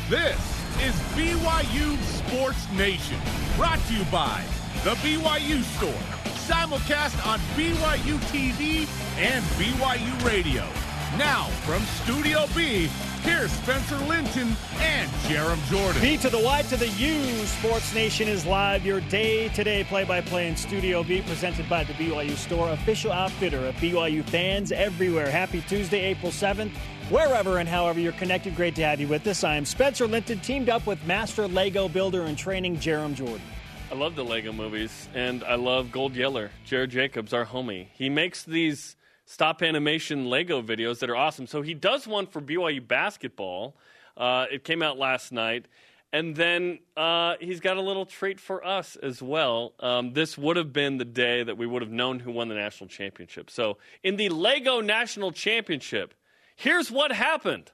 This is BYU Sports Nation, brought to you by the BYU Store, simulcast on BYU TV and BYU Radio. Now, from Studio B, here's Spencer Linton and Jerem Jordan. B to the Y to the U. Sports Nation is live. Your day-to-day play-by-play in Studio B, presented by the BYU Store, official outfitter of BYU fans everywhere. Happy Tuesday, April 7th. Wherever and however you're connected, great to have you with us. I am Spencer Linton, teamed up with master Lego builder in training, Jerem Jordan. I love the Lego movies, and I love Gold Yeller, Jared Jacobs, our homie. He makes these stop animation Lego videos that are awesome. So he does one for BYU basketball. It came out last night. And then he's got a little treat for us as well. This would have been the day that we would have known who won the national championship. So in the Lego National Championship, here's what happened.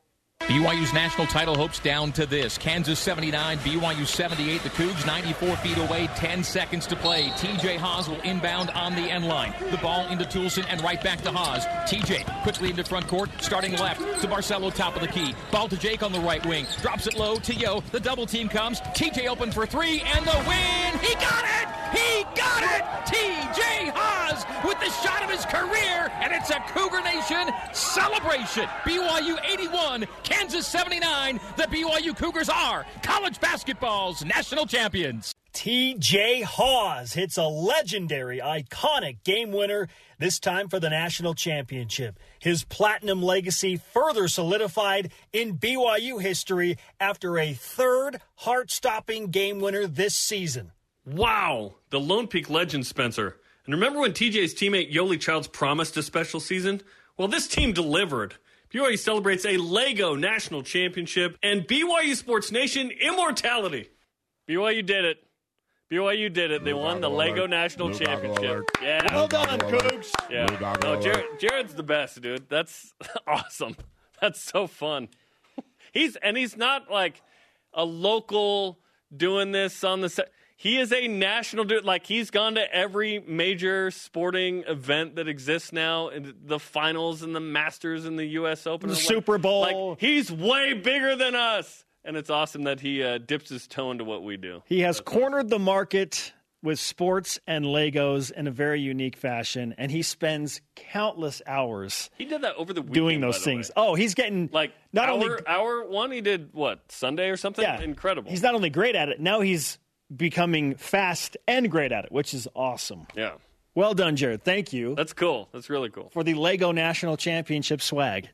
BYU's national title hopes down to this. Kansas 79, BYU 78. The Cougs 94 feet away, 10 seconds to play. TJ Haas will inbound on the end line. The ball into Toulson and right back to Haas. TJ quickly into front court, starting left to Barcelo, top of the key. Ball to Jake on the right wing. Drops it low to Yo. The double team comes. TJ open for three and the win. He got it! He got it! TJ Haas with the shot of his career, and it's a Cougar Nation celebration. BYU 81, Kansas 79. The BYU Cougars are college basketball's national champions. TJ Haas hits a legendary, iconic game winner, this time for the national championship. His platinum legacy further solidified in BYU history after a third heart-stopping game winner this season. Wow, the Lone Peak legend, Spencer. And remember when TJ's teammate Yoli Childs promised a special season? Well, this team delivered. BYU celebrates a Lego national championship and BYU Sports Nation immortality. BYU did it. BYU did it. They won the Lego National Championship. Yeah. Well done, Cougs. Yeah. No, Jared's the best, dude. That's awesome. That's so fun. He's not like a local doing this on the set. He is a national dude. Like, he's gone to every major sporting event that exists now, in the finals and the Masters and the U.S. Open. The Super Bowl. Like, he's way bigger than us. And it's awesome that he dips his toe into what we do. He has cornered the market with sports and Legos in a very unique fashion, and he spends countless hours. He did that over the weekend, doing those things. Oh, he's getting like not hour one. He did what, Sunday or something? Yeah, incredible. He's not only great at it, now he's becoming fast and great at it, which is awesome. Yeah. Well done, Jared. Thank you. That's cool. That's really cool. For the Lego National Championship swag.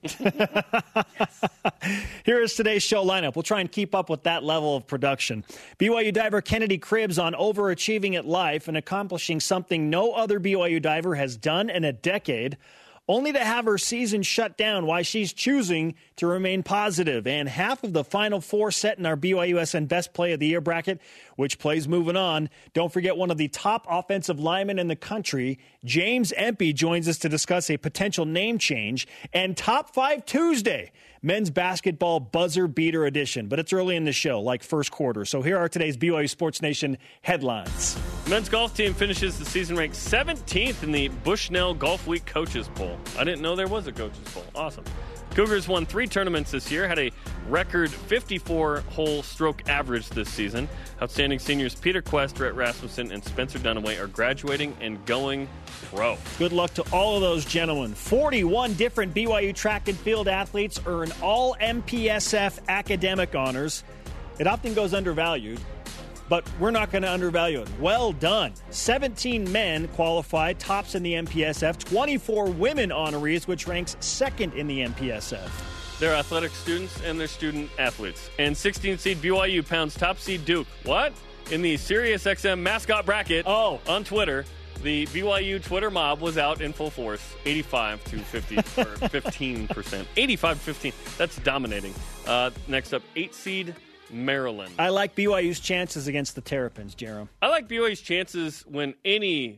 Here is today's show lineup. We'll try and keep up with that level of production. BYU diver Kennedy Cribbs on overachieving at life and accomplishing something no other BYU diver has done in a decade, only to have her season shut down while she's choosing to remain positive. And half of the Final Four set in our BYUSN Best Play of the Year bracket, which plays moving on. Don't forget one of the top offensive linemen in the country, James Empey, joins us to discuss a potential name change. And Top 5 Tuesday, men's basketball buzzer beater edition. But it's early in the show, like first quarter. So here are today's BYU Sports Nation headlines. Men's golf team finishes the season ranked 17th in the Bushnell Golf Week Coaches Poll. I didn't know there was a Coaches Poll. Awesome. Cougars won 3 tournaments this year, had a record 54-hole stroke average this season. Outstanding seniors Peter Quest, Rhett Rasmussen, and Spencer Dunaway are graduating and going pro. Good luck to all of those gentlemen. 41 different BYU track and field athletes earn all MPSF academic honors. It often goes undervalued, but we're not going to undervalue it. Well done. 17 men qualified, tops in the MPSF, 24 women honorees, which ranks second in the MPSF. They're athletic students and they're student athletes. And 16 seed BYU pounds top seed Duke. What? In the SiriusXM mascot bracket on Twitter, the BYU Twitter mob was out in full force, 85 to 50, or 15%. 85 to 15. That's dominating. Next up, 8 seed Maryland. I like BYU's chances against the Terrapins, Jerem. I like BYU's chances when any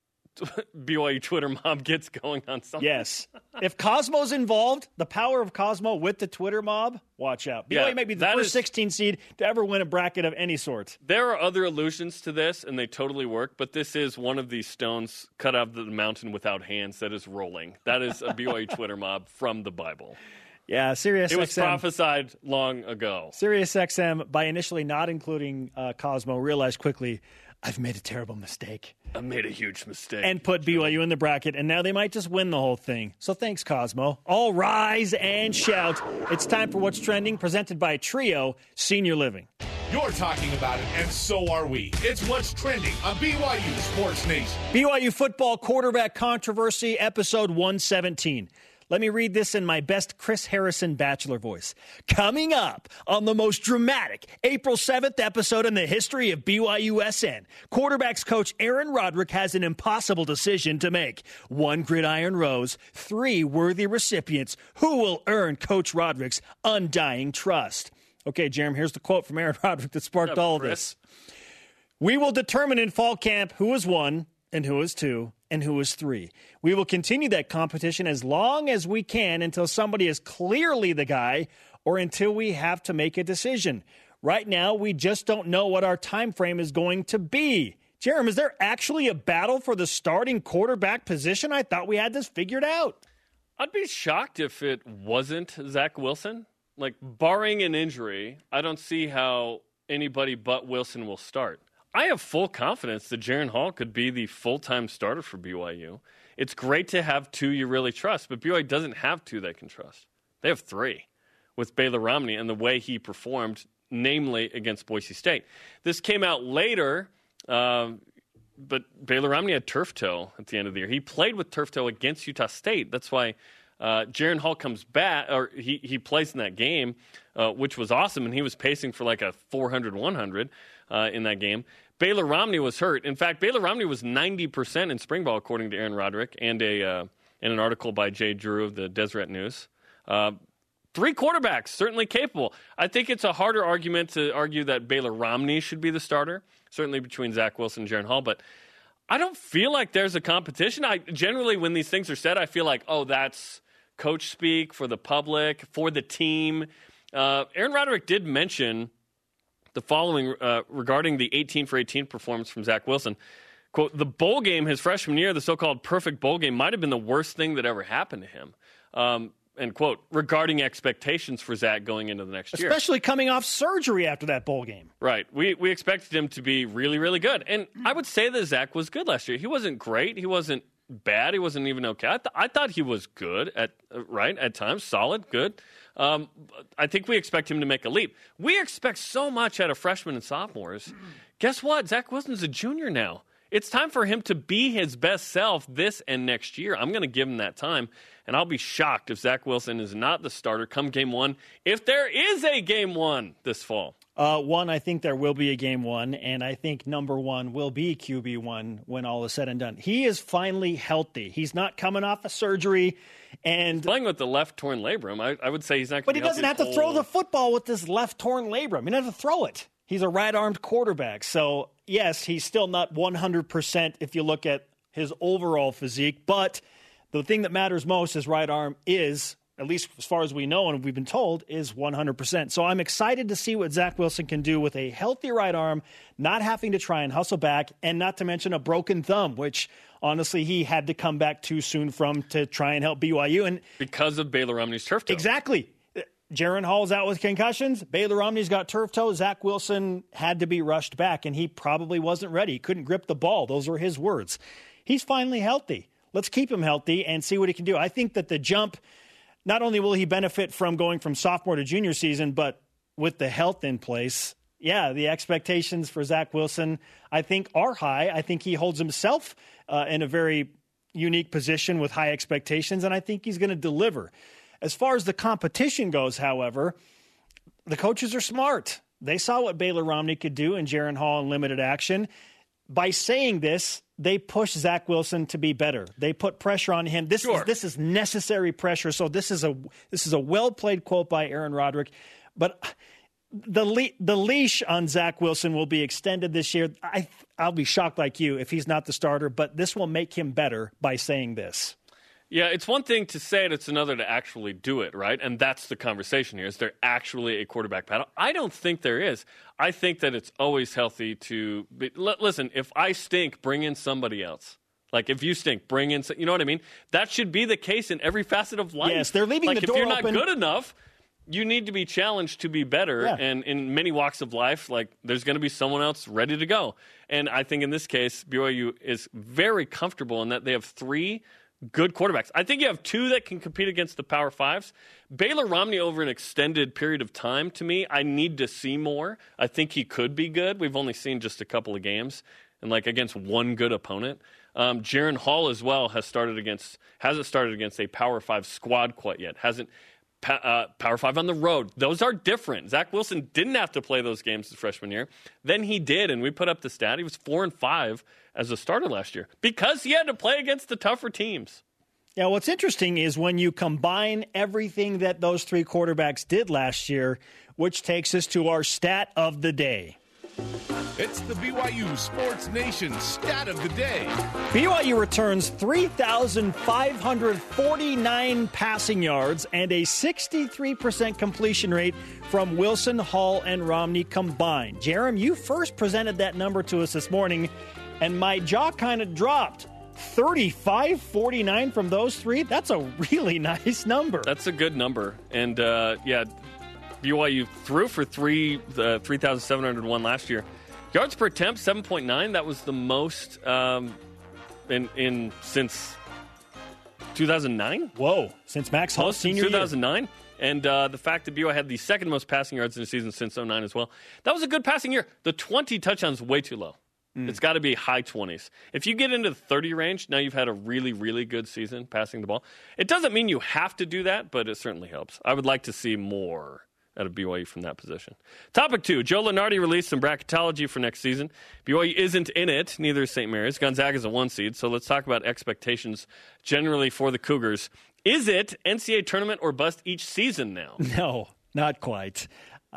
BYU Twitter mob gets going on something. Yes. If Cosmo's involved, the power of Cosmo with the Twitter mob, watch out. BYU may be the first 16 seed to ever win a bracket of any sort. There are other allusions to this, and they totally work, but this is one of these stones cut out of the mountain without hands that is rolling. That is a BYU Twitter mob from the Bible. Yeah, SiriusXM. It was prophesied long ago. SiriusXM, by initially not including Cosmo, realized quickly, I've made a terrible mistake. I made a huge mistake. And put BYU in the bracket, and now they might just win the whole thing. So thanks, Cosmo. All rise and shout. It's time for What's Trending, presented by Trio Senior Living. You're talking about it, and so are we. It's What's Trending on BYU Sports Nation. BYU football quarterback controversy, episode 117. Let me read this in my best Chris Harrison bachelor voice. Coming up on the most dramatic April 7th episode in the history of BYUSN, quarterbacks coach Aaron Roderick has an impossible decision to make. 1 gridiron rose, 3 worthy recipients. Who will earn Coach Roderick's undying trust? Okay, Jeremy, here's the quote from Aaron Roderick that sparked all of this. We will determine in fall camp who is 1 and who is 2 and who is 3. We will continue that competition as long as we can until somebody is clearly the guy or until we have to make a decision. Right now, we just don't know what our time frame is going to be. Jeremy, is there actually a battle for the starting quarterback position? I thought we had this figured out. I'd be shocked if it wasn't Zach Wilson. Like, barring an injury, I don't see how anybody but Wilson will start. I have full confidence that Jaren Hall could be the full-time starter for BYU. It's great to have 2 you really trust, but BYU doesn't have 2 they can trust. They have 3 with Baylor Romney and the way he performed, namely against Boise State. This came out later, but Baylor Romney had turf toe at the end of the year. He played with turf toe against Utah State. That's why Jaren Hall comes back, or he plays in that game, which was awesome, and he was pacing for like a 400-100 in that game. Baylor Romney was hurt. In fact, Baylor Romney was 90% in spring ball, according to Aaron Roderick, and in an article by Jay Drew of the Deseret News. 3 quarterbacks, certainly capable. I think it's a harder argument to argue that Baylor Romney should be the starter, certainly between Zach Wilson and Jaren Hall, but I don't feel like there's a competition. Generally, when these things are said, I feel like, oh, that's coach speak for the public, for the team. Aaron Roderick did mention the following regarding the 18 for 18 performance from Zach Wilson. Quote, the bowl game his freshman year, the so-called perfect bowl game, might have been the worst thing that ever happened to him. End quote, regarding expectations for Zach going into the next year. Especially coming off surgery after that bowl game. Right. We expected him to be really, really good. And I would say that Zach was good last year. He wasn't great. He wasn't bad. He wasn't even okay. I thought he was good at times, solid, good. I think we expect him to make a leap. We expect so much out of freshmen and sophomores. Guess what? Zach Wilson's a junior now. It's time for him to be his best self this and next year. I'm going to give him that time, and I'll be shocked if Zach Wilson is not the starter come game 1, if there is a game 1 this fall. I think there will be a game 1, and I think number 1 will be QB1 when all is said and done. He is finally healthy. He's not coming off a surgery. And he's playing with the left torn labrum. I would say he's not going to be But he doesn't have to throw the football with this left torn labrum. He doesn't have to throw it. He's a right-armed quarterback. So, yes, he's still not 100% if you look at his overall physique. But the thing that matters most, his right arm, is, at least as far as we know and we've been told, is 100%. So I'm excited to see what Zach Wilson can do with a healthy right arm, not having to try and hustle back, and not to mention a broken thumb, which honestly he had to come back too soon from to try and help BYU. And because of Baylor Romney's turf toe. Exactly. Jaren Hall's out with concussions. Baylor Romney's got turf toe. Zach Wilson had to be rushed back, and he probably wasn't ready. He couldn't grip the ball. Those were his words. He's finally healthy. Let's keep him healthy and see what he can do. I think that the jump, not only will he benefit from going from sophomore to junior season, but with the health in place, yeah, the expectations for Zach Wilson, I think, are high. I think he holds himself in a very unique position with high expectations, and I think he's going to deliver. As far as the competition goes, however, the coaches are smart. They saw what Baylor Romney could do in Jaren Hall in limited action. By saying this, they push Zach Wilson to be better. They put pressure on him. This is necessary pressure. So this is a well-played quote by Aaron Roderick. But the leash on Zach Wilson will be extended this year. I'll be shocked like you if he's not the starter, but this will make him better by saying this. Yeah, it's one thing to say it, it's another to actually do it, right? And that's the conversation here. Is there actually a quarterback battle? I don't think there is. I think that it's always healthy to listen, if I stink, bring in somebody else. Like, if you stink, bring in, you know what I mean? That should be the case in every facet of life. Yes, they're leaving the door open. If you're not good enough, you need to be challenged to be better. Yeah. And in many walks of life, like, there's going to be someone else ready to go. And I think in this case, BYU is very comfortable in that they have 3 good quarterbacks. I think you have 2 that can compete against the Power Fives. Baylor Romney over an extended period of time, to me, I need to see more. I think he could be good. We've only seen just a couple of games, and like against one good opponent. Jaron Hall as well hasn't started against a Power 5 squad quite yet. Hasn't Power 5 on the road. Those are different. Zach Wilson didn't have to play those games his freshman year. Then he did, and we put up the stat. He was 4-5 as a starter last year because he had to play against the tougher teams. Yeah, what's interesting is when you combine everything that those 3 quarterbacks did last year, which takes us to our stat of the day. It's the BYU Sports Nation stat of the day. BYU returns 3,549 passing yards and a 63% completion rate from Wilson, Hall, and Romney combined. Jerem, you first presented that number to us this morning, and my jaw kind of dropped. 35-49 from those 3? That's a really nice number. That's a good number. And, BYU threw for 3,701 last year. Yards per attempt, 7.9. That was the most in since 2009. Whoa, since Max Hall's senior 2009. Year. And the fact that BYU had the second most passing yards in the season since 2009 as well. That was a good passing year. The 20 touchdowns way too low. It's got to be high 20s. If you get into the 30 range, now you've had a really, really good season passing the ball. It doesn't mean you have to do that, but it certainly helps. I would like to see more out of BYU from that position. Topic 2, Joe Lunardi released some bracketology for next season. BYU isn't in it, neither is St. Mary's. Gonzaga's a 1 seed, so let's talk about expectations generally for the Cougars. Is it NCAA tournament or bust each season now? No, not quite.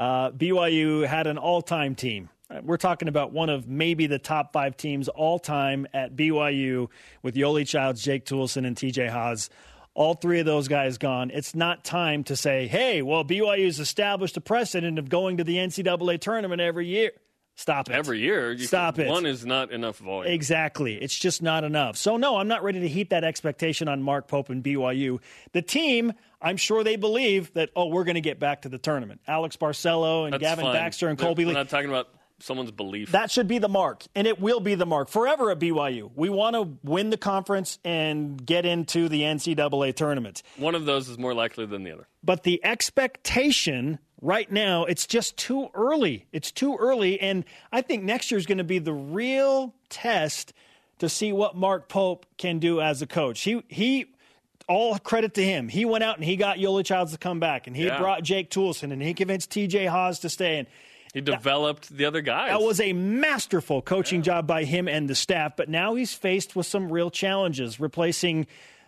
BYU had an all-time team. We're talking about one of maybe the top 5 teams all-time at BYU with Yoli Childs, Jake Toolson, and TJ Haas. All 3 of those guys gone. It's not time to say, hey, well, BYU's established a precedent of going to the NCAA tournament every year. Stop it. Every year? Stop it. One is not enough volume. Exactly. It's just not enough. So, no, I'm not ready to heap that expectation on Mark Pope and BYU. The team, I'm sure they believe that, we're going to get back to the tournament. Alex Barcelo and Gavin Baxter and Colby Lee. We're not talking about someone's belief. That should be the mark, and it will be the mark forever at BYU. We want to win the conference and get into the NCAA tournament. One of those is more likely than the other. But the expectation right now, it's just too early. It's too early, and I think next year is going to be the real test to see what Mark Pope can do as a coach. He all credit to him. He went out and he got Yoli Childs to come back, and he brought Jake Toolson, and he convinced TJ Haas to stay. And he developed the other guys. That was a masterful coaching job by him and the staff, but now he's faced with some real challenges, replacing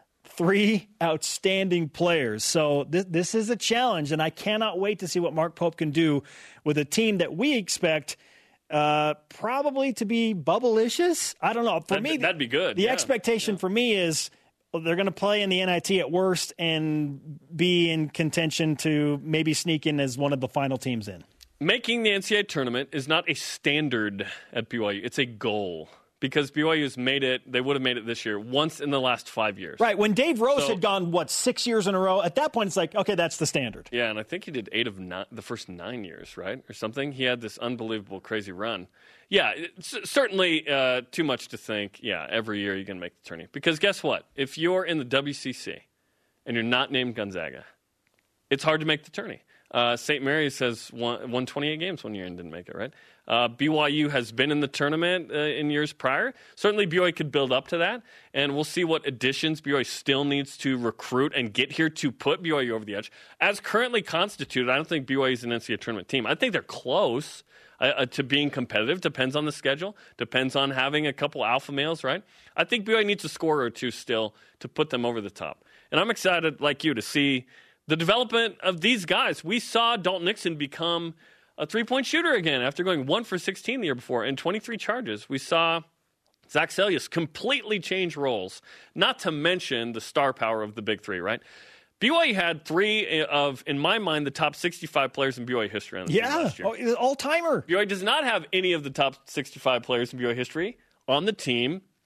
3 outstanding players. So this is a challenge, and I cannot wait to see what Mark Pope can do with a team that we expect probably to be bubble-licious. I don't know. That'd be good. The expectation for me is they're going to play in the NIT at worst and be in contention to maybe sneak in as one of the final teams in. Making the NCAA tournament is not a standard at BYU. It's a goal. Because BYU's made it, they would have made it this year, once in the last 5 years. Right. When Dave Rose had gone, 6 years in a row, at that point it's like, okay, that's the standard. Yeah, and I think he did 8 of the first 9 years, right? Or something. He had this unbelievable, crazy run. Yeah, it's certainly too much to think, every year you're going to make the tourney. Because guess what? If you're in the WCC and you're not named Gonzaga, it's hard to make the tourney. St. Mary's has won 28 games one year and didn't make it, right? BYU has been in the tournament in years prior. Certainly BYU could build up to that, and we'll see what additions BYU still needs to recruit and get here to put BYU over the edge. As currently constituted, I don't think BYU is an NCAA tournament team. I think they're close to being competitive. Depends on the schedule. Depends on having a couple alpha males, right? I think BYU needs a score or two still to put them over the top. And I'm excited, like you, to see the development of these guys. We saw Dalton Nixon become a three-point shooter again after going 1 for 16 the year before and 23 charges. We saw Zach Seljaas completely change roles, not to mention the star power of the big 3, right? BYU had 3 of, in my mind, the top 65 players in BYU history on the team last year. All-timer. BYU does not have any of the top 65 players in BYU history on the team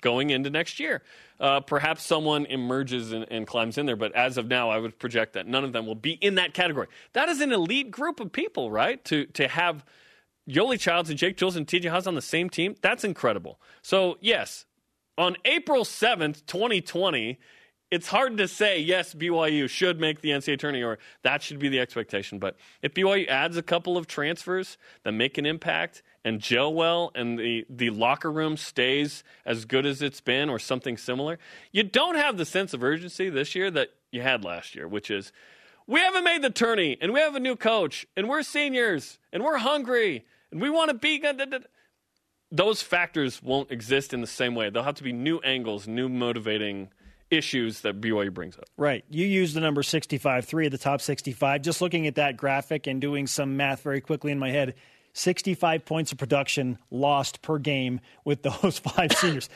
going into next year. Perhaps someone emerges and climbs in there, but as of now, I would project that none of them will be in that category. That is an elite group of people, right? To have Yoli Childs and Jake Jules and TJ Haws on the same team, that's incredible. So, yes, on April 7th, 2020, it's hard to say, yes, BYU should make the NCAA tournament, or that should be the expectation. But if BYU adds a couple of transfers that make an impact and gel well, and the locker room stays as good as it's been or something similar, you don't have the sense of urgency this year that you had last year, which is, we haven't made the tourney, and we have a new coach, and we're seniors, and we're hungry, and we want to be good. Those factors won't exist in the same way. There'll have to be new angles, new motivating issues that BYU brings up. Right. You use the number 65, 3 of the top 65. Just looking at that graphic and doing some math very quickly in my head, 65 points of production lost per game with those 5 seniors.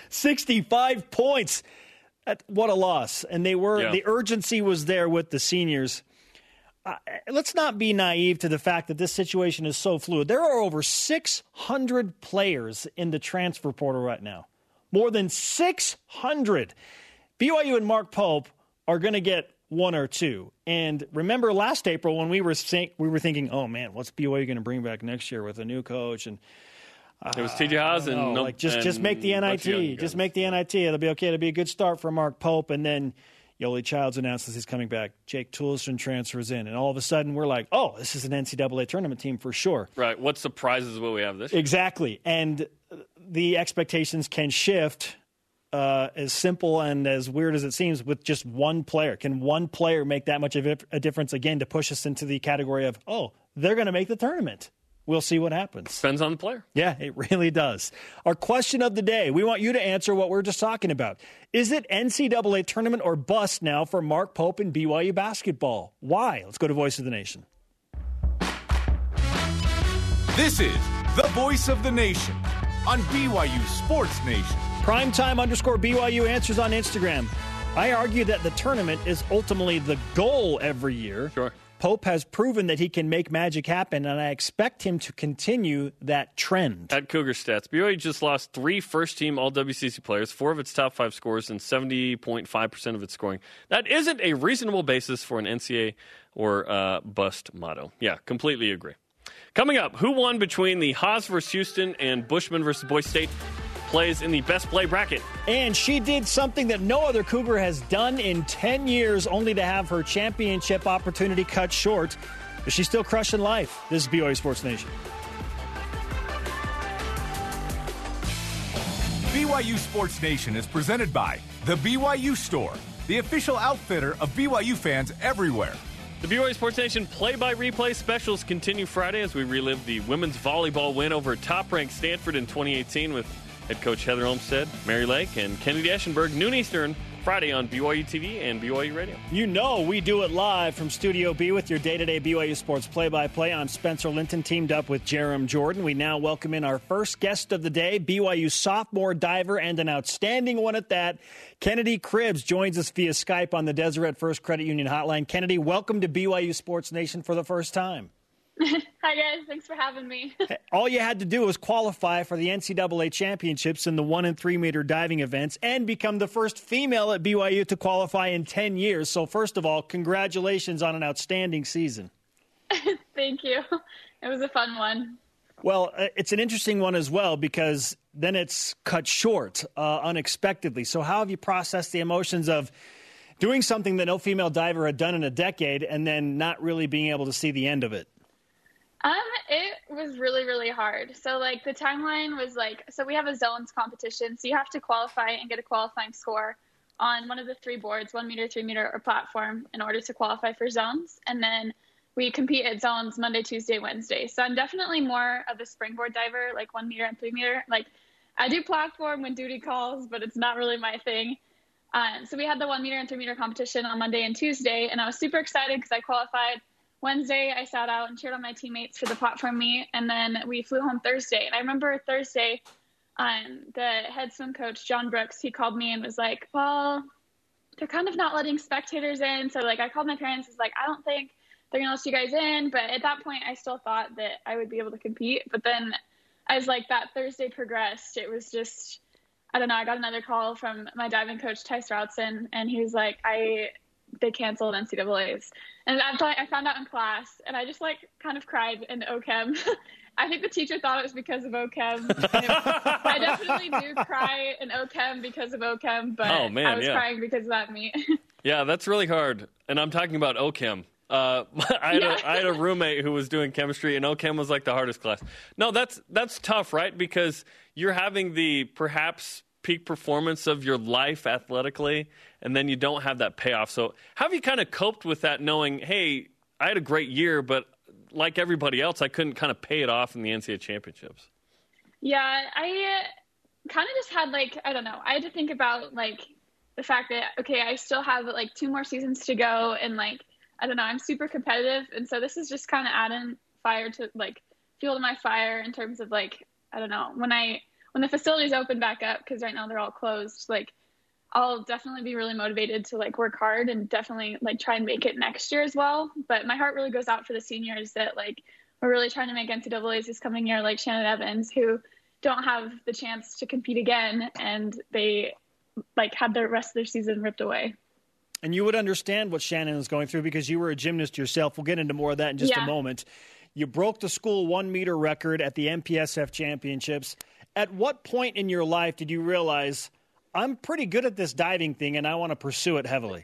65 points. What a loss. And the urgency was there with the seniors. Let's not be naive to the fact that this situation is so fluid. There are over 600 players in the transfer portal right now. More than 600. BYU and Mark Pope are going to get 1 or 2. And remember last April when we were thinking, oh man, what's BYU going to bring back next year with a new coach? And it was TJ Haws and just make the NIT. Just make the NIT. It'll be okay. It'll be a good start for Mark Pope. And then Yoli Childs announces he's coming back. Jake Toolson transfers in. And all of a sudden we're like, oh, this is an NCAA tournament team for sure. Right. What surprises will we have this year? Exactly. And the expectations can shift as simple and as weird as it seems with just one player. Can one player make that much of a difference again to push us into the category of, oh, they're going to make the tournament? We'll see what happens. Depends on the player. Yeah, it really does. Our question of the day, we want you to answer what we're just talking about. Is it NCAA tournament or bust now for Mark Pope and BYU basketball? Why? Let's go to Voice of the Nation. This is the Voice of the Nation on BYU Sports Nation. Primetime_BYU answers on Instagram. I argue that the tournament is ultimately the goal every year. Sure. Pope has proven that he can make magic happen, and I expect him to continue that trend. At Cougar Stats, BYU just lost 3 first-team All-WCC players, 4 of its top 5 scorers, and 70.5% of its scoring. That isn't a reasonable basis for an NCAA or bust motto. Yeah, completely agree. Coming up, who won between the Haas versus Houston and Bushman versus Boise State? Plays in the best play bracket. And she did something that no other Cougar has done in 10 years, only to have her championship opportunity cut short. But she's still crushing life. This is BYU Sports Nation. BYU Sports Nation is presented by The BYU Store, the official outfitter of BYU fans everywhere. The BYU Sports Nation play-by-replay specials continue Friday as we relive the women's volleyball win over top-ranked Stanford in 2018 with head coach Heather Olmstead, Mary Lake, and Kennedy Eschenberg, noon Eastern, Friday on BYU TV and BYU Radio. You know we do it live from Studio B with your day-to-day BYU Sports play-by-play. I'm Spencer Linton, teamed up with Jerem Jordan. We now welcome in our first guest of the day, BYU sophomore diver and an outstanding one at that. Kennedy Cribbs joins us via Skype on the Deseret First Credit Union hotline. Kennedy, welcome to BYU Sports Nation for the first time. Hi, guys. Thanks for having me. All you had to do was qualify for the NCAA championships in the 1 and 3 meter diving events and become the first female at BYU to qualify in 10 years. So first of all, congratulations on an outstanding season. Thank you. It was a fun one. Well, it's an interesting one as well because then it's cut short unexpectedly. So how have you processed the emotions of doing something that no female diver had done in a decade and then not really being able to see the end of it? It was really, really hard. So, the timeline was so we have a zones competition. So you have to qualify and get a qualifying score on one of the 3 boards, 1 meter, 3 meter, or platform in order to qualify for zones. And then we compete at zones Monday, Tuesday, Wednesday. So I'm definitely more of a springboard diver, 1 meter and 3 meter. I do platform when duty calls, but it's not really my thing. So we had the 1 meter and 3 meter competition on Monday and Tuesday. And I was super excited because I qualified. Wednesday, I sat out and cheered on my teammates for the platform meet, and then we flew home Thursday. And I remember Thursday, the head swim coach, John Brooks, he called me and was like, well, they're kind of not letting spectators in. So, I called my parents. I was like, I don't think they're going to let you guys in. But at that point, I still thought that I would be able to compete. But then as, that Thursday progressed, it was just I don't know, I got another call from my diving coach, Tice Routson, and he was like, they canceled NCAAs. And I found out in class, and I just like kind of cried in OChem. I think the teacher thought it was because of OChem. I definitely do cry in OChem because of OChem, but Oh, man, I was yeah. crying because of that meet. Yeah, that's really hard. And I'm talking about OChem. I had a roommate who was doing chemistry, and OChem was like the hardest class. No, that's tough, right? Because you're having the perhaps peak performance of your life athletically, and then you don't have that payoff. So how have you kind of coped with that, knowing, hey, I had a great year, but like everybody else, I couldn't kind of pay it off in the NCAA championships? Yeah, I kind of just had like, I don't know, I had to think about like the fact that, okay, I still have like 2 more seasons to go, and like, I don't know, I'm super competitive. And so this is just kind of adding fire to like fuel to my fire in terms of like, I don't know, when the facilities open back up, because right now they're all closed, like I'll definitely be really motivated to like work hard and definitely like try and make it next year as well. But my heart really goes out for the seniors that like we're really trying to make NCAAs this coming year, like Shannon Evans, who don't have the chance to compete again, and they like had the rest of their season ripped away. And you would understand what Shannon is going through because you were a gymnast yourself. We'll get into more of that in just a moment. You broke the school 1-meter record at the MPSF championships. At what point in your life did you realize, I'm pretty good at this diving thing and I want to pursue it heavily?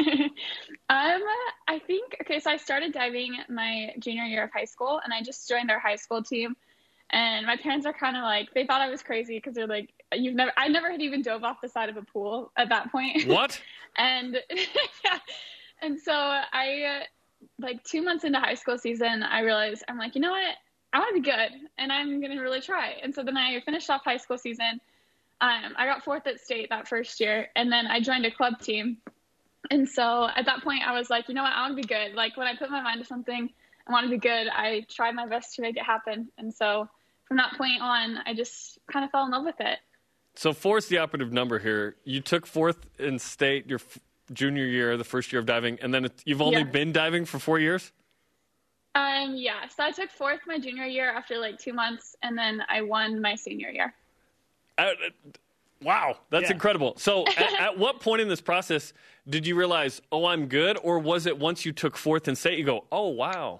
I think, okay, so I started diving my junior year of high school, and I just joined our high school team. And my parents are kind of like, they thought I was crazy because they're like, I never had even dove off the side of a pool at that point. What? And yeah. And so I, like 2 months into high school season, I realized, I'm like, you know what? I want to be good, and I'm going to really try. And so then I finished off high school season. I got 4th at state that first year, and then I joined a club team. And so at that point, I was like, you know what? I want to be good. Like when I put my mind to something, I want to be good. I tried my best to make it happen. And so from that point on, I just kind of fell in love with it. So 4 is the operative number here. You took 4th in state your junior year, the first year of diving, and then you've only been diving for 4 years? Yeah. So I took 4th my junior year after like 2 months, and then I won my senior year. Wow, that's incredible. So at what point in this process did you realize, oh, I'm good? Or was it once you took 4th in state, you go, oh, wow?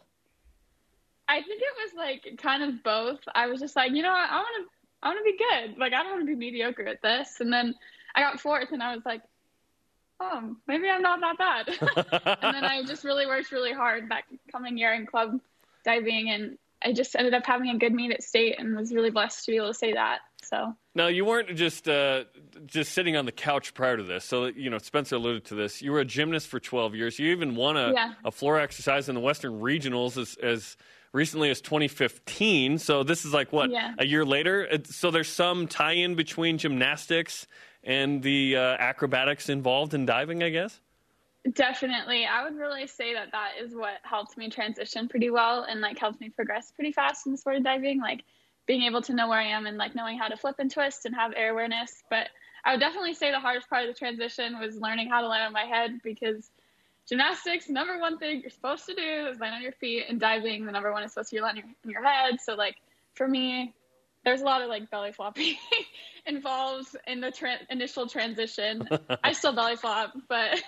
I think it was like kind of both. I was just like, you know what? I want to be good. Like, I don't want to be mediocre at this. And then I got 4th, and I was like, oh, maybe I'm not that bad. And then I just really worked really hard that coming year in club diving, and I just ended up having a good meet at state and was really blessed to be able to say that. So now, you weren't just sitting on the couch prior to this. So, you know, Spencer alluded to this. You were a gymnast for 12 years. You even won a floor exercise in the Western Regionals as recently as 2015. So this is like, what, a year later? So there's some tie-in between gymnastics and the acrobatics involved in diving, I guess? Definitely. I would really say that is what helped me transition pretty well and like helped me progress pretty fast in the sport of diving, like being able to know where I am and like knowing how to flip and twist and have air awareness. But I would definitely say the hardest part of the transition was learning how to land on my head, because gymnastics, number one thing you're supposed to do is land on your feet, and diving, the number one is supposed to be land on your head. So like for me, there's a lot of like belly flopping involved in the initial transition. I still belly flop, but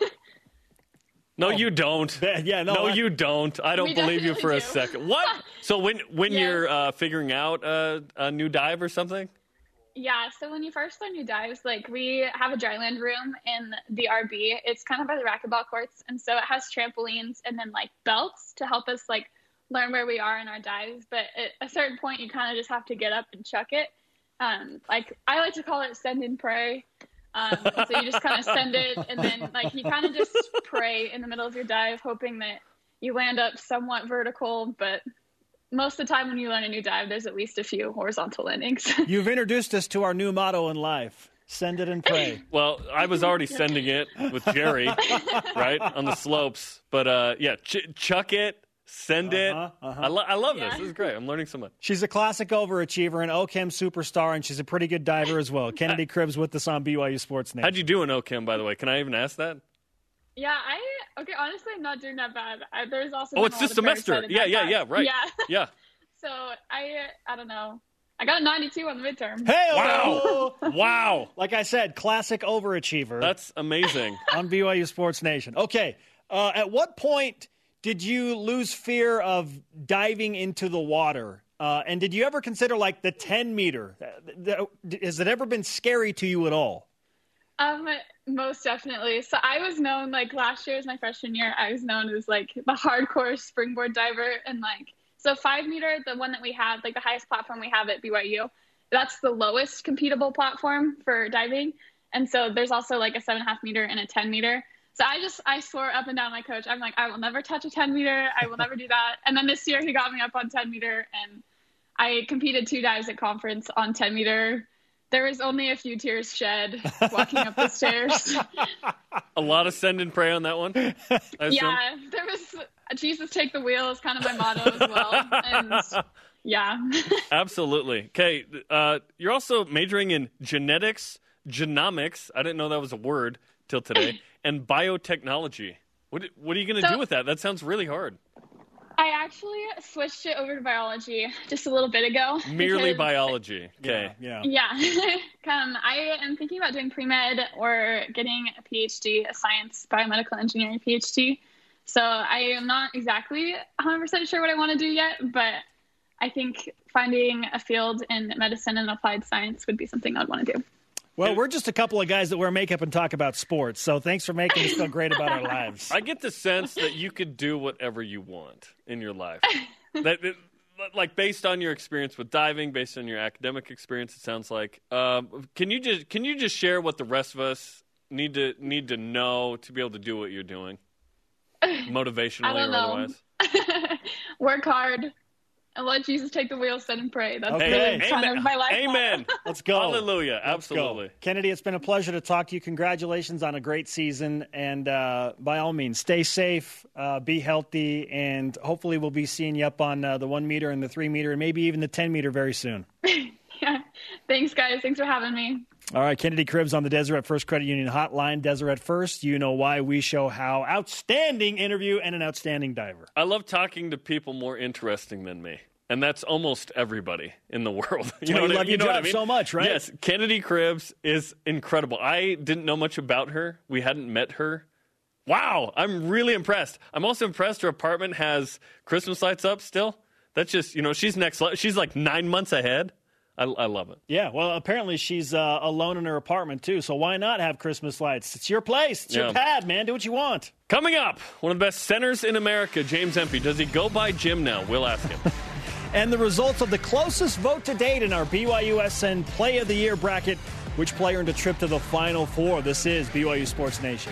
no, you don't. No, you don't. I don't believe you for a second. What? So when you're figuring out a new dive or something? Yeah, so when you first learn new dives, like we have a dryland room in the RB. It's kind of by the racquetball courts, and so it has trampolines and then like belts to help us like learn where we are in our dives. But at a certain point, you kind of just have to get up and chuck it. Like I like to call it send and pray. So you just kind of send it, and then like you kind of just pray in the middle of your dive, hoping that you land up somewhat vertical. But most of the time when you learn a new dive, there's at least a few horizontal landings. You've introduced us to our new motto in life: send it and pray. Well, I was already sending it with Jerry, right, on the slopes. But chuck it. Send it. I love this. This is great. I'm learning so much. She's a classic overachiever, an OChem superstar, and she's a pretty good diver as well. Kennedy Cribbs with us on BYU Sports Nation. How'd you do in OChem, by the way? Can I even ask that? Yeah, honestly, I'm not doing that bad. There's also it's this semester. Yeah, right. Yeah. Yeah. So I don't know. I got a 92 on the midterm. Hey, Wow. Wow. Like I said, classic overachiever. That's amazing. On BYU Sports Nation. Okay, at what point did you lose fear of diving into the water? And did you ever consider, like, the 10-meter? Has it ever been scary to you at all? Most definitely. So I was known, like, last year was my freshman year, I was known as, like, the hardcore springboard diver. And, like, so 5-meter, the one that we have, like, the highest platform we have at BYU, that's the lowest competable platform for diving. And so there's also, like, a 7.5-meter and a 10-meter. So I swore up and down my coach, I'm like, I will never touch a 10-meter. I will never do that. And then this year he got me up on 10-meter, and I competed 2 dives at conference on 10-meter. There was only a few tears shed walking up the stairs. A lot of send and pray on that one. I assume. Yeah, there was Jesus take the wheel is kind of my motto as well. And yeah. Absolutely. Okay, you're also majoring in genetics, genomics. I didn't know that was a word till today, and biotechnology. What are you going to do with that? That sounds really hard. I actually switched it over to biology just a little bit ago. Merely biology. Okay. Yeah. I am thinking about doing pre-med or getting a PhD, a science biomedical engineering PhD. So I am not exactly 100% sure what I want to do yet, but I think finding a field in medicine and applied science would be something I'd want to do. Well, we're just a couple of guys that wear makeup and talk about sports, so thanks for making us feel great about our lives. I get the sense that you could do whatever you want in your life. Like based on your experience with diving, based on your academic experience, it sounds like. Can you just share what the rest of us need to know to be able to do what you're doing, motivationally or otherwise? Work hard. And let Jesus take the wheel, send and pray. That's really kind of my life. Amen. Let's go. Hallelujah. Absolutely. Go. Kennedy, it's been a pleasure to talk to you. Congratulations on a great season. And by all means, stay safe, be healthy, and hopefully we'll be seeing you up on the 1-meter and the 3-meter and maybe even the 10-meter very soon. Yeah. Thanks, guys. Thanks for having me. All right, Kennedy Cribbs on the Deseret First Credit Union Hotline. Deseret First, you know why, we show how. Outstanding interview and an outstanding diver. I love talking to people more interesting than me. And that's almost everybody in the world. You love your job so much, right? Yes, Kennedy Cribbs is incredible. I didn't know much about her. We hadn't met her. Wow, I'm really impressed. I'm also impressed her apartment has Christmas lights up still. That's just, she's next. She's like 9 months ahead. I love it. Yeah, well, apparently she's alone in her apartment, too, so why not have Christmas lights? It's your place. It's your pad, man. Do what you want. Coming up, one of the best centers in America, James Empey. Does he go by Jim now? We'll ask him. And the results of the closest vote to date in our BYUSN Play of the Year bracket. Which player earned a trip to the Final Four? This is BYU Sports Nation.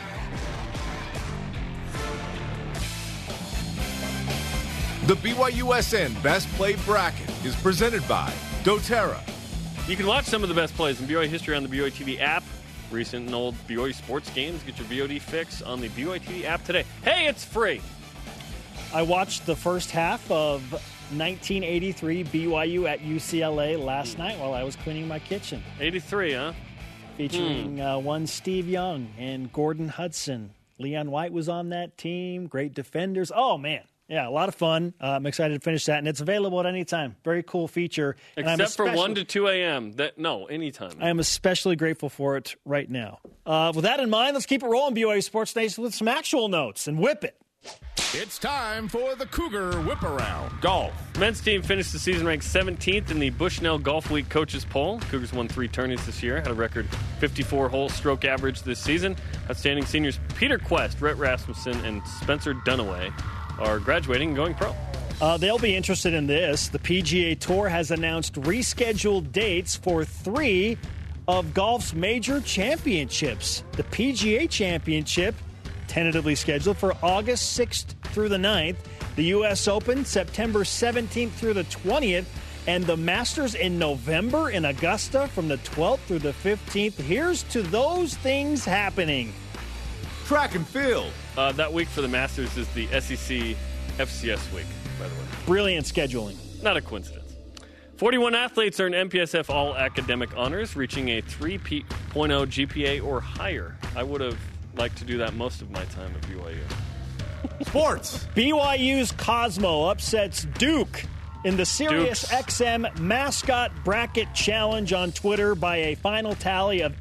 The BYUSN Best Play Bracket is presented by doTERRA. You can watch some of the best plays in BYU history on the BYU TV app. Recent and old BYU sports games. Get your VOD fix on the BYU TV app today. Hey, it's free. I watched the first half of 1983 BYU at UCLA last night while I was cleaning my kitchen. 83, huh? Featuring one Steve Young and Gordon Hudson. Leon White was on that team. Great defenders. Oh, man. Yeah, a lot of fun. I'm excited to finish that, and it's available at any time. Very cool feature. Except for 1 to 2 a.m. Anytime. I am especially grateful for it right now. With that in mind, let's keep it rolling, BYU Sports Nation, with some actual notes and whip it. It's time for the Cougar Whip Around. Golf. Men's team finished the season ranked 17th in the Bushnell Golf Week Coaches Poll. Cougars won 3 tourneys this year, had a record 54-hole stroke average this season. Outstanding seniors Peter Quest, Rhett Rasmussen, and Spencer Dunaway are graduating and going pro. They'll be interested in this. The PGA Tour has announced rescheduled dates for 3 of golf's major championships. The PGA Championship, tentatively scheduled for August 6th through the 9th. The U.S. Open, September 17th through the 20th. And the Masters in November in Augusta from the 12th through the 15th. Here's to those things happening. Track and field. That week for the Masters is the SEC FCS week, by the way. Brilliant scheduling. Not a coincidence. 41 athletes earned MPSF All-Academic Honors, reaching a 3.0 GPA or higher. I would have liked to do that most of my time at BYU. Sports. BYU's Cosmo upsets Duke in the SiriusXM Mascot Bracket Challenge on Twitter by a final tally of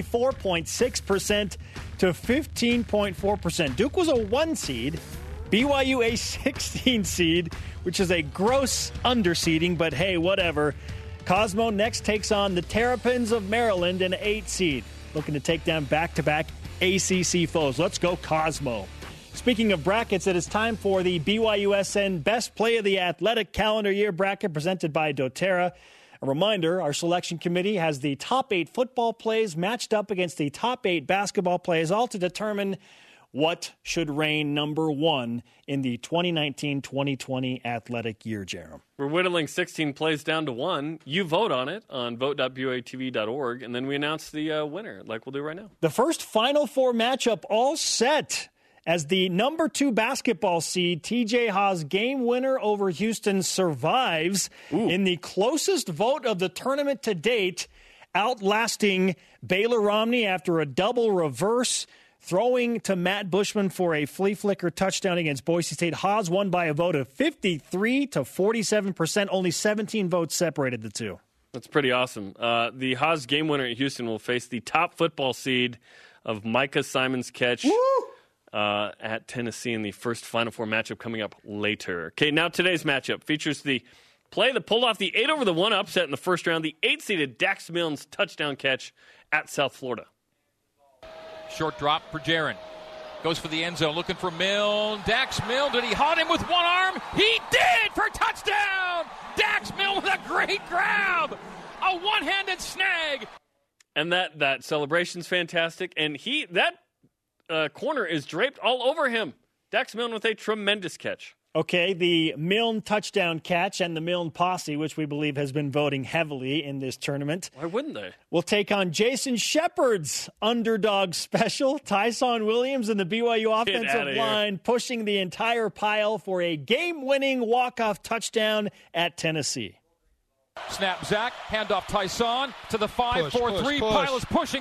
84.6% to 15.4%. Duke was a 1 seed, BYU a 16 seed, which is a gross underseeding, but hey, whatever. Cosmo next takes on the Terrapins of Maryland, an 8 seed, looking to take down back-to-back ACC foes. Let's go Cosmo. Speaking of brackets, it is time for the BYUSN Best Play of the Athletic Calendar Year bracket presented by doTERRA. A reminder, our selection committee has the top 8 football plays matched up against the top 8 basketball plays, all to determine what should reign number 1 in the 2019-2020 athletic year, Jerem. We're whittling 16 plays down to 1. You vote on it on vote.BYUtv.org, and then we announce the winner, like we'll do right now. The first Final Four matchup all set as the number 2 basketball seed, TJ Haas game winner over Houston, survives in the closest vote of the tournament to date, outlasting Baylor Romney after a double reverse, throwing to Matt Bushman for a flea flicker touchdown against Boise State. Haas won by a vote of 53 to 47%. Only 17 votes separated the two. That's pretty awesome. The Haas game winner at Houston will face the top football seed of Micah Simon's catch at Tennessee in the first Final Four matchup coming up later. Okay, now today's matchup features the play that pulled off the 8-over-1 upset in the first round, the 8-seeded Dax Milne's touchdown catch at South Florida. Short drop for Jaron. Goes for the end zone, looking for Milne. Dax Milne, did he haunt him with one arm? He did for touchdown! Dax Milne with a great grab! A one-handed snag! And that celebration's fantastic. And that corner is draped all over him. Dax Milne with a tremendous catch. Okay, the Milne touchdown catch and the Milne posse, which we believe has been voting heavily in this tournament. Why wouldn't they? Will take on Jason Shepard's underdog special. Tyson Williams and the BYU offensive line pushing the entire pile for a game-winning walk-off touchdown at Tennessee. Snap, Zach, handoff Tyson to the 5-4-3. Pile is pushing.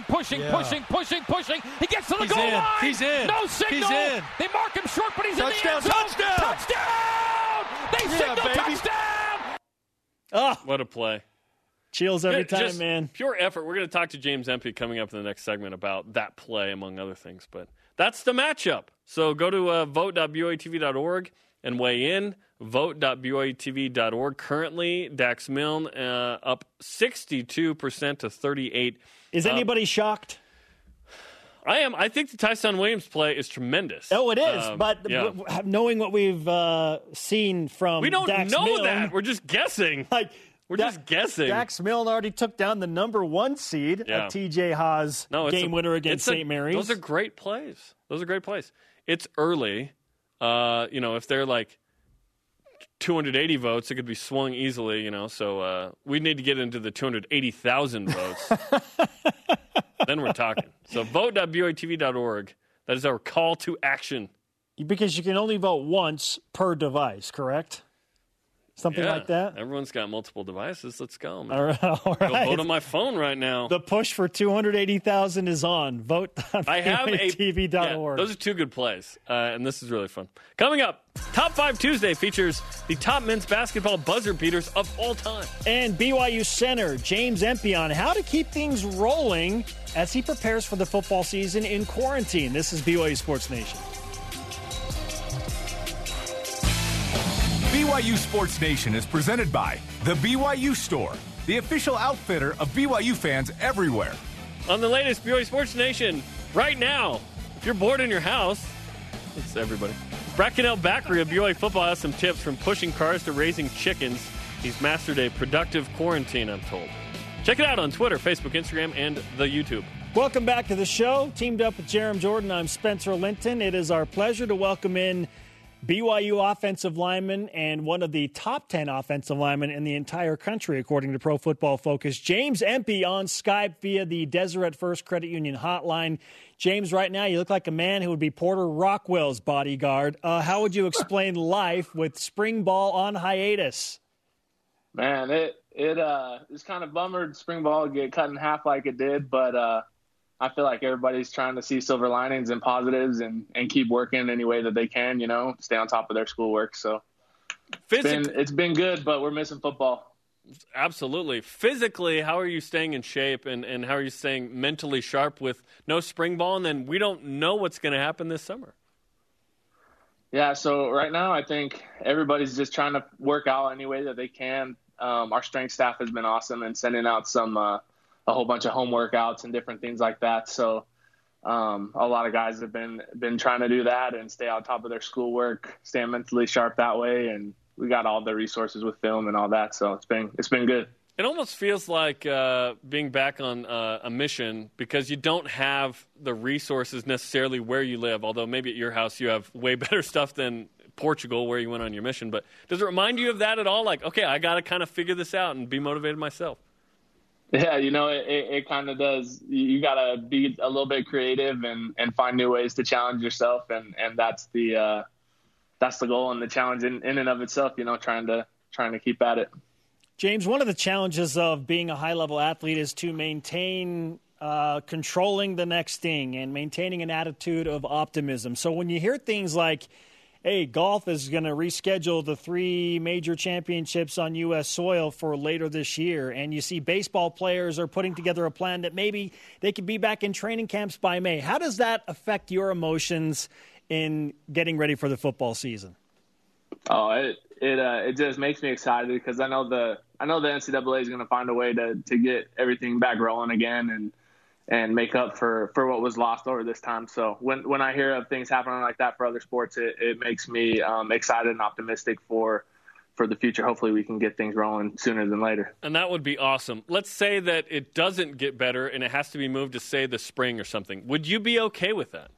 He gets to the goal line. He's in. No signal. He's in. They mark him short, but he's in the end zone. Touchdown! They signal baby. touchdown! Oh, What a play. chills every time, Just man. Pure effort. We're going to talk to James Empey coming up in the next segment about that play, among other things. But that's the matchup. So go to vote.BYUtv.org and weigh in. Vote.BYUtv.org. Currently, Dax Milne up 62% to 38%. Is anybody shocked? I am. I think the Tyson Williams play is tremendous. Oh, it is. But yeah. knowing what we've seen from We don't Dax know Milne, that. We're just guessing. We're just guessing. Dax Milne already took down the number 1 seed at TJ Haas game winner against St. Mary's. Those are great plays. It's early. If they're like 280 votes, it could be swung easily, so we need to get into the 280,000 votes. Then we're talking. So vote.BYUtv.org. That is our call to action. Because you can only vote once per device, correct? Something like that? Everyone's got multiple devices. Let's go, man. All right. Go vote on my phone right now. The push for 280,000 is on. Vote.BYUtv.org. Those are 2 good plays, and this is really fun. Coming up, Top 5 Tuesday features the top men's basketball buzzer beaters of all time. And BYU center James Empey on how to keep things rolling as he prepares for the football season in quarantine. This is BYU Sports Nation. BYU Sports Nation is presented by The BYU Store, the official outfitter of BYU fans everywhere. On the latest BYU Sports Nation, right now, if you're bored in your house, it's everybody. Brackennell Backery of BYU football has some tips from pushing cars to raising chickens. He's mastered a productive quarantine, I'm told. Check it out on Twitter, Facebook, Instagram, and the YouTube. Welcome back to the show. Teamed up with Jerem Jordan, I'm Spencer Linton. It is our pleasure to welcome in BYU offensive lineman and one of the top 10 offensive linemen in the entire country, according to Pro Football Focus, James Empey, on Skype via the Deseret First Credit Union hotline. James, right now you look like a man who would be Porter Rockwell's bodyguard. How would you explain life with spring ball on hiatus? Man, it's kind of bummer spring ball get cut in half like it did, but I feel like everybody's trying to see silver linings and positives and keep working any way that they can, stay on top of their schoolwork. So It's been good, but we're missing football. Absolutely. Physically, how are you staying in shape and how are you staying mentally sharp with no spring ball? And then we don't know what's going to happen this summer. Yeah, so right now I think everybody's just trying to work out any way that they can. Our strength staff has been awesome and sending out a whole bunch of home workouts and different things like that. So a lot of guys have been trying to do that and stay on top of their schoolwork, stay mentally sharp that way. And we got all the resources with film and all that. So it's been good. It almost feels like being back on a mission because you don't have the resources necessarily where you live, although maybe at your house you have way better stuff than Portugal where you went on your mission. But does it remind you of that at all? Like, okay, I got to kind of figure this out and be motivated myself. Yeah, it kind of does. You got to be a little bit creative and find new ways to challenge yourself. And that's the goal and the challenge in and of itself, trying to keep at it. James, one of the challenges of being a high-level athlete is to maintain controlling the next thing and maintaining an attitude of optimism. So when you hear things like, hey, golf is going to reschedule the 3 major championships on U.S. soil for later this year, and you see baseball players are putting together a plan that maybe they could be back in training camps by May, how does that affect your emotions in getting ready for the football season? Oh, it just makes me excited because I know the NCAA is going to find a way to get everything back rolling again and make up for what was lost over this time. So when I hear of things happening like that for other sports, it makes me excited and optimistic for the future. Hopefully we can get things rolling sooner than later. And that would be awesome. Let's say that it doesn't get better and it has to be moved to, say, the spring or something. Would you be okay with that?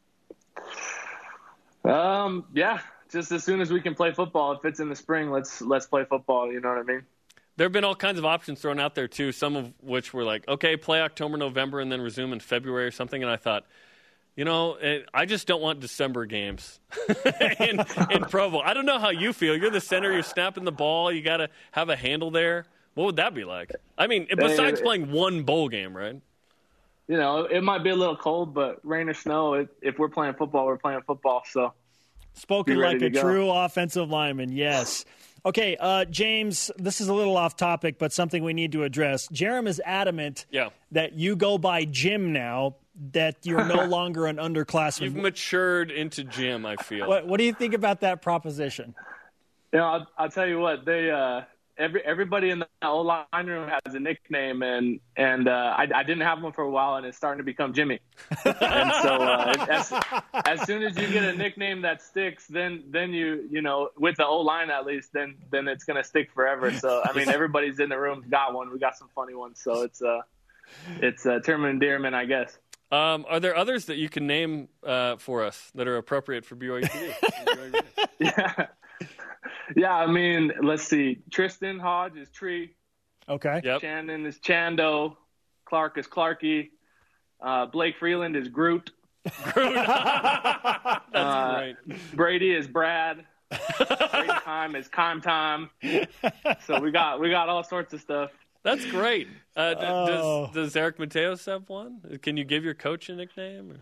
Yeah. Just as soon as we can play football, if it's in the spring, let's play football. You know what I mean? There have been all kinds of options thrown out there, too, some of which were like, okay, play October, November, and then resume in February or something. And I thought, I just don't want December games in Provo. I don't know how you feel. You're the center. You're snapping the ball. You got to have a handle there. What would that be like? I mean, besides playing one bowl game, right? It might be a little cold, but rain or snow, if we're playing football, we're playing football. So. Spoken like a true offensive lineman, yes. Okay, James, this is a little off topic, but something we need to address. Jerem is adamant that you go by Jim now, that you're no longer an underclassman. You've matured into Jim, I feel. What do you think about that proposition? I'll tell you what, they everybody in the O-line room has a nickname, and I didn't have one for a while, and it's starting to become Jimmy. And so as soon as you get a nickname that sticks, then you with the O-line at least, then it's going to stick forever. So, I mean, everybody's in the room got one. We got some funny ones. So it's a term of endearment, I guess. Are there others that you can name for us that are appropriate for BYU TV? Yeah. Yeah, I mean, let's see. Tristan Hodge is Tree. Okay. Yep. Shannon is Chando. Clark is Clarky. Blake Freeland is Groot. That's great. Brady is Brad. Brady Time is Kime Time. So we got all sorts of stuff. That's great. Does Eric Mateos have one? Can you give your coach a nickname?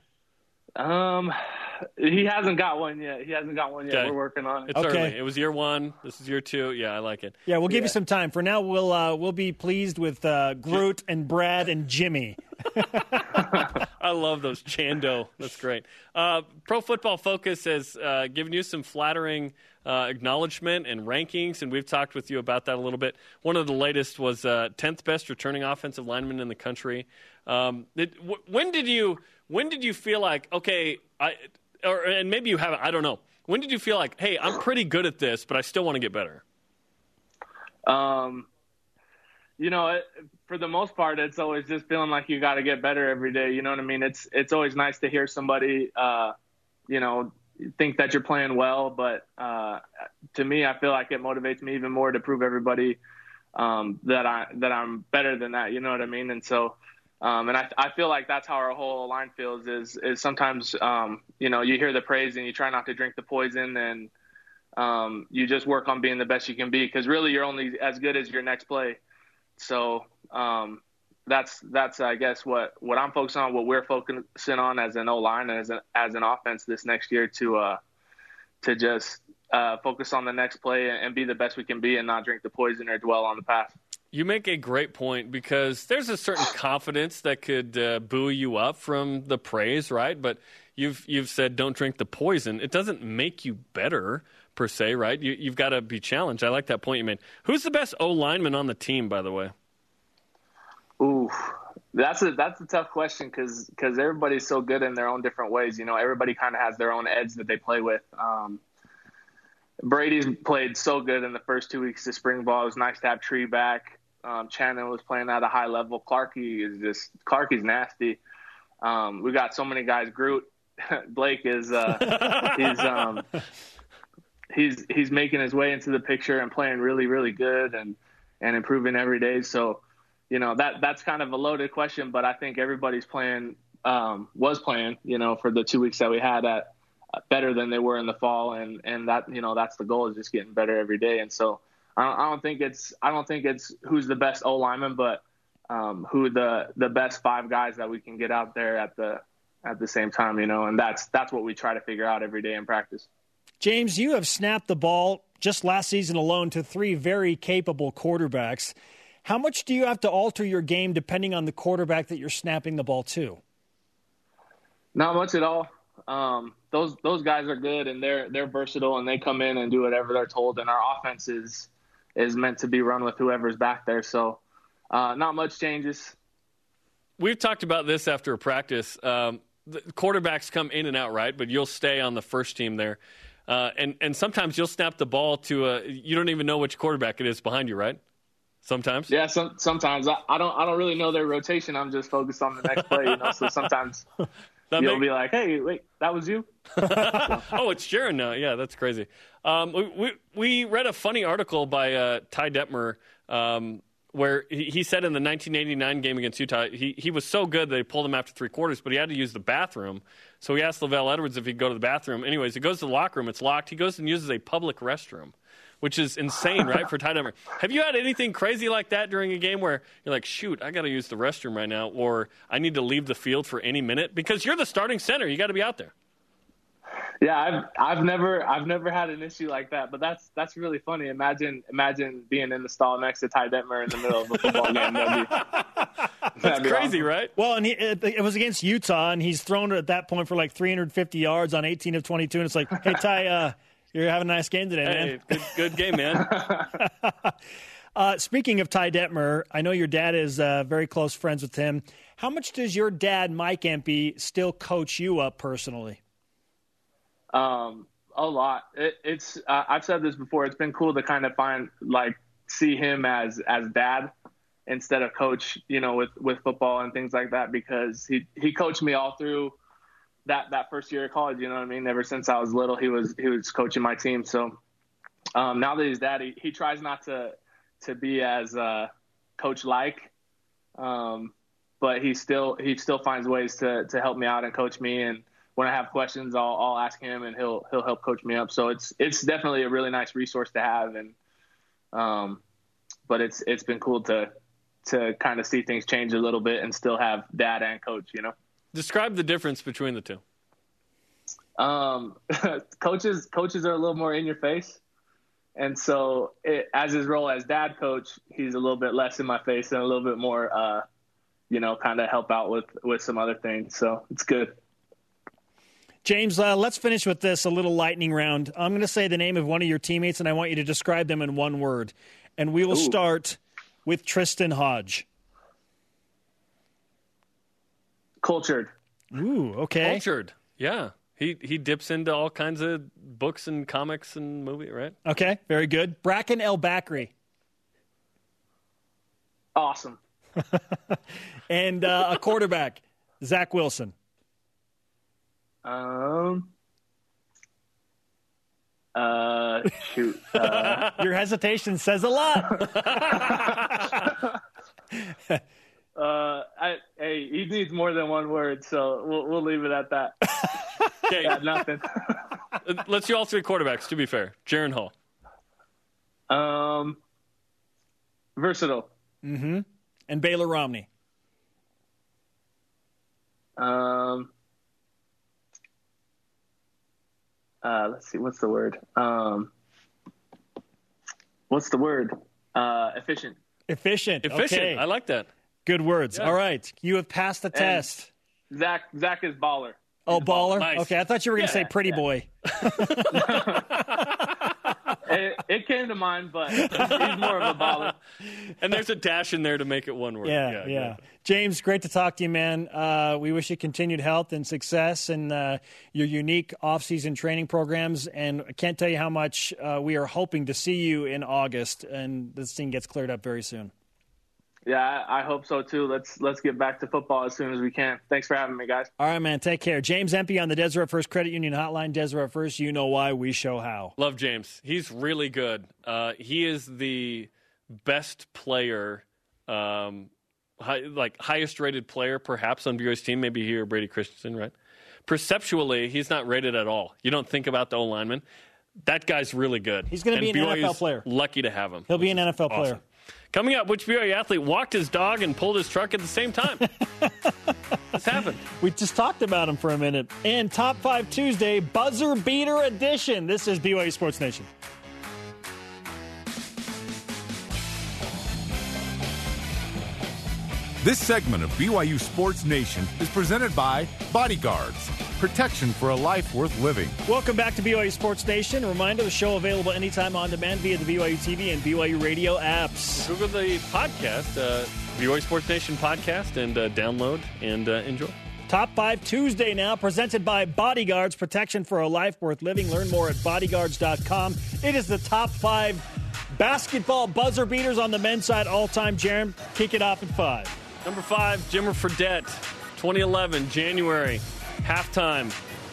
He hasn't got one yet. Okay. We're working on it. It's early. It was year 1. This is year 2. Yeah, I like it. Yeah, we'll give you some time. For now, we'll be pleased with Groot and Brad and Jimmy. I love those. Chando. That's great. Pro Football Focus has given you some flattering acknowledgement and rankings, and we've talked with you about that a little bit. One of the latest was 10th best returning offensive lineman in the country. When did you feel like, okay, and maybe you haven't, I don't know. When did you feel like, hey, I'm pretty good at this, but I still want to get better? For the most part, it's always just feeling like you got to get better every day. You know what I mean? It's always nice to hear somebody, think that you're playing well. But to me, I feel like it motivates me even more to prove everybody that I'm better than that. You know what I mean? And so, and I feel like that's how our whole line feels is sometimes, you hear the praise and you try not to drink the poison, and you just work on being the best you can be, because really you're only as good as your next play. So that's I guess what I'm focused on, what we're focusing on as an O-line and as an offense this next year, to just focus on the next play and be the best we can be and not drink the poison or dwell on the past. You make a great point because there's a certain confidence that could buoy you up from the praise, right? But you've said don't drink the poison. It doesn't make you better per se, right? You've got to be challenged. I like that point you made. Who's the best O-lineman on the team, by the way? Ooh, that's a tough question because everybody's so good in their own different ways. You know, everybody kind of has their own edge that they play with. Brady's played so good in the first 2 weeks of spring ball. It was nice to have Tree back. Channon was playing at a high level. Clarkie's nasty. We got so many guys. Groot, Blake is he's making his way into the picture and playing really, really good and improving every day. So, you know, that's kind of a loaded question, but I think everybody's was playing, you know, for the 2 weeks that we had at better than they were in the fall. And that, you know, that's the goal, is just getting better every day. And so I don't think it's who's the best O-lineman, but who the best five guys that we can get out there at the same time, you know, and that's what we try to figure out every day in practice. James, you have snapped the ball just last season alone to 3 very capable quarterbacks. How much do you have to alter your game depending on the quarterback that you're snapping the ball to? Not much at all. Those guys are good and they're versatile and they come in and do whatever they're told. And our offense is meant to be run with whoever's back there. So not much changes. We've talked about this after a practice. The quarterbacks come in and out, right? But you'll stay on the first team there. And sometimes you'll snap the ball to you don't even know which quarterback it is behind you, right? Sometimes. Yeah, sometimes I don't really know their rotation. I'm just focused on the next play, you know. So sometimes you'll be like, "Hey, wait, that was you?" Oh, it's Jaron now. Yeah, that's crazy. We read a funny article by Ty Detmer where he said in the 1989 game against Utah, he was so good that they pulled him after 3 quarters, but he had to use the bathroom. So he asked LaVell Edwards if he'd go to the bathroom. Anyways, he goes to the locker room. It's locked. He goes and uses a public restroom, which is insane, right, for Ty Detmer. Have you had anything crazy like that during a game where you're like, shoot, I got to use the restroom right now, or I need to leave the field for any minute? Because you're the starting center. You got to be out there. Yeah, I've never had an issue like that, but that's really funny. Imagine being in the stall next to Ty Detmer in the middle of a football game. That's crazy, awesome. Right? Well, and it was against Utah, and he's thrown at that point for like 350 yards on 18 of 22, and it's like, hey, Ty, you're having a nice game today, man. Hey, good game, man. Speaking of Ty Detmer, I know your dad is very close friends with him. How much does your dad, Mike Empey, still coach you up personally? A lot. It's I've said this before. It's been cool to kind of see him as dad instead of coach, you know, with football and things like that, because he coached me all through that first year of college. You know what I mean? Ever since I was little, he was coaching my team. So now that he's dad, he tries not to be as coach like, but he still finds ways to help me out and coach me. And when I have questions, I'll ask him, and he'll help coach me up. So it's definitely a really nice resource to have, and but it's been cool to kind of see things change a little bit and still have dad and coach, you know. Describe the difference between the two. Coaches are a little more in your face, and so as his role as dad coach, he's a little bit less in my face and a little bit more, you know, kind of help out with some other things. So it's good. James, let's finish with this, a little lightning round. I'm going to say the name of one of your teammates, and I want you to describe them in one word. And we will start with Tristan Hodge. Cultured. Ooh, okay. Cultured, yeah. He dips into all kinds of books and comics and movie, right? Okay, very good. Bracken El-Bakri. Awesome. And a quarterback, Zach Wilson. Shoot. Your hesitation says a lot. Hey, he needs more than one word, so we'll leave it at that. Okay, got nothing. Let's do all 3 quarterbacks, to be fair. Jaren Hall. Versatile. Mm-hmm. And Baylor Romney. let's see, what's the word? Efficient. Efficient. Okay. I like that. Good words. Yeah. All right. You have passed the test. Zach is baller. Oh, baller? Nice. Okay, I thought you were going to say pretty boy. It came to mind, but he's more of a baller. And there's a dash in there to make it one word. Yeah. James, great to talk to you, man. We wish you continued health and success in your unique off-season training programs. And I can't tell you how much we are hoping to see you in August, and this thing gets cleared up very soon. Yeah, I hope so, too. Let's get back to football as soon as we can. Thanks for having me, guys. All right, man. Take care. James Empey on the Deseret First Credit Union Hotline. Deseret First, you know why, we show how. Love James. He's really good. He is the best player, highest rated player perhaps on BYU's team. Maybe he or Brady Christensen, right? Perceptually, he's not rated at all. You don't think about the O-lineman. That guy's really good. He's going to be an NFL player. Lucky to have him. He'll be an NFL player. Coming up, which BYU athlete walked his dog and pulled his truck at the same time? This happened. We just talked about him for a minute. And Top 5 Tuesday, Buzzer Beater Edition. This is BYU Sports Nation. This segment of BYU Sports Nation is presented by Bodyguards. Protection for a life worth living. Welcome back to BYU Sports Nation. A reminder, the show available anytime on demand via the BYU TV and BYU Radio apps. Google the podcast, BYU Sports Nation podcast, and download and enjoy. Top 5 Tuesday now, presented by Bodyguards. Protection for a life worth living. Learn more at bodyguards.com. It is the top 5 basketball buzzer beaters on the men's side all-time. Jarom, kick it off at 5. Number 5, Jimmer Fredette, 2011, January. Halftime,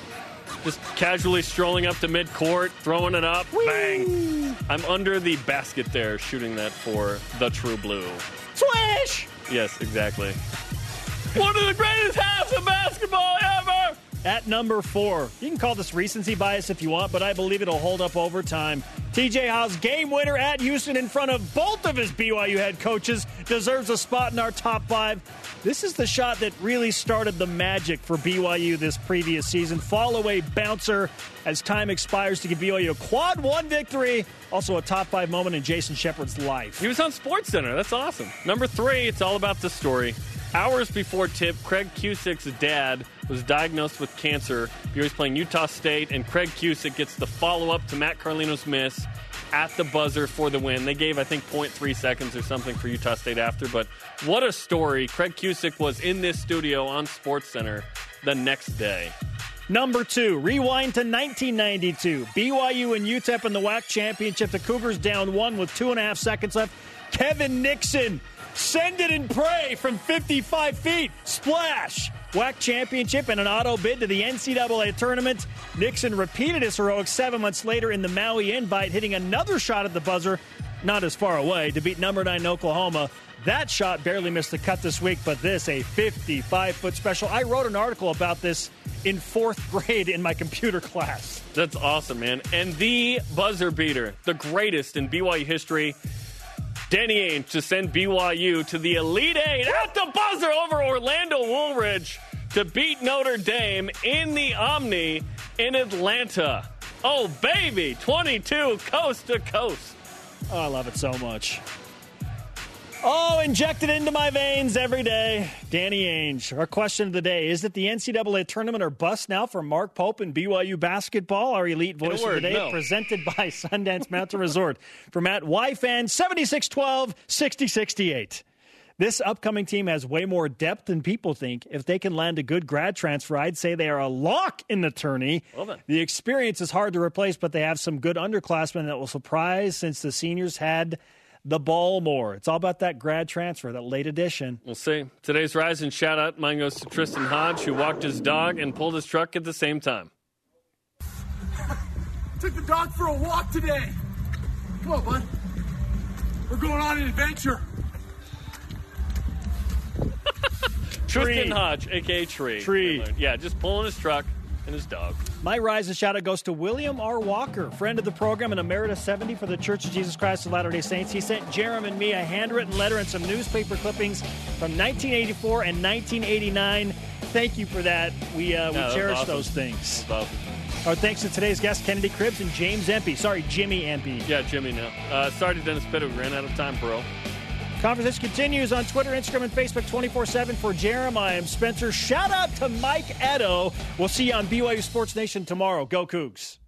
just casually strolling up to midcourt, throwing it up, bang. I'm under the basket there, shooting that for the True Blue. Swish! Yes, exactly. One of the greatest halves of basketball ever! At number 4, you can call this recency bias if you want, but I believe it'll hold up over time. TJ Haws, game winner at Houston in front of both of his BYU head coaches, deserves a spot in our top 5. This is the shot that really started the magic for BYU this previous season. Fall away bouncer as time expires to give BYU a quad 1 victory. Also a top 5 moment in Jason Shepard's life. He was on SportsCenter. That's awesome. Number 3, it's all about the story. Hours before tip, Craig Cusick's dad was diagnosed with cancer. BYU's playing Utah State, and Craig Cusick gets the follow-up to Matt Carlino's miss at the buzzer for the win. They gave, I think, 0.3 seconds or something for Utah State after, but what a story. Craig Cusick was in this studio on SportsCenter the next day. Number 2, rewind to 1992. BYU and UTEP in the WAC championship. The Cougars down 1 with 2.5 seconds left. Kevin Nixon, send it and pray from 55 feet. Splash. WAC championship and an auto bid to the NCAA tournament. Nixon repeated his heroics 7 months later in the Maui Invite, hitting another shot at the buzzer, not as far away, to beat number 9 Oklahoma. That shot barely missed the cut this week, but this, a 55-foot special. I wrote an article about this in 4th grade in my computer class. That's awesome, man. And the buzzer beater, the greatest in BYU history, Danny Ainge to send BYU to the Elite Eight at the buzzer over Orlando Woolridge to beat Notre Dame in the Omni in Atlanta. Oh, baby, 22 coast to coast. Oh, I love it so much. Oh, injected into my veins every day. Danny Ainge. Our question of the day, is it the NCAA tournament or bust now for Mark Pope and BYU basketball? Our elite voice of the day, no. Presented by Sundance Mountain Resort. For Matt Wyfan, 76-12, 60-68. This upcoming team has way more depth than people think. If they can land a good grad transfer, I'd say they are a lock in the tourney. Well, the experience is hard to replace, but they have some good underclassmen that will surprise since the seniors had the ball more. It's all about that grad transfer, that late addition. We'll see. Today's Rise and shout out, mine goes to Tristan Hodge, who walked his dog and pulled his truck at the same time. Took the dog for a walk today. Come on, bud. We're going on an adventure. Tristan Hodge, a.k.a. Tree. Yeah, just pulling his truck and his dog. My Rise and shout out goes to William R. Walker, friend of the program and Emeritus 70 for the Church of Jesus Christ of Latter-day Saints. He sent Jarom and me a handwritten letter and some newspaper clippings from 1984 and 1989. Thank you for that. We cherish awesome. those things. Awesome. Our thanks to today's guests, Kennedy Cribbs and James Empey. Sorry, Jimmy Empey. Yeah, Jimmy now. Sorry to Dennis Pitta. We ran out of time, bro. Conversation continues on Twitter, Instagram, and Facebook 24/7. For Jeremiah, I'm Spencer. Shout out to Mike Edo. We'll see you on BYU Sports Nation tomorrow. Go Cougs.